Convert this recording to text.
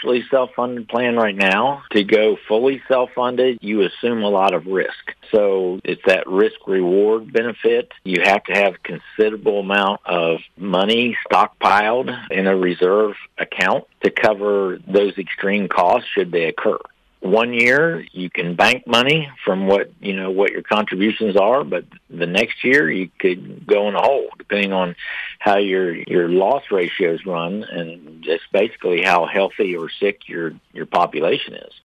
partially self-funded plan right now. To go fully self-funded, you assume a lot of risk. So it's that risk-reward benefit. You have to have a considerable amount of money stockpiled in a reserve account to cover those extreme costs should they occur. 1 year, you can bank money from what your contributions are, but the next year you could go in a hole, depending on how your loss ratios run and just basically how healthy or sick your population is.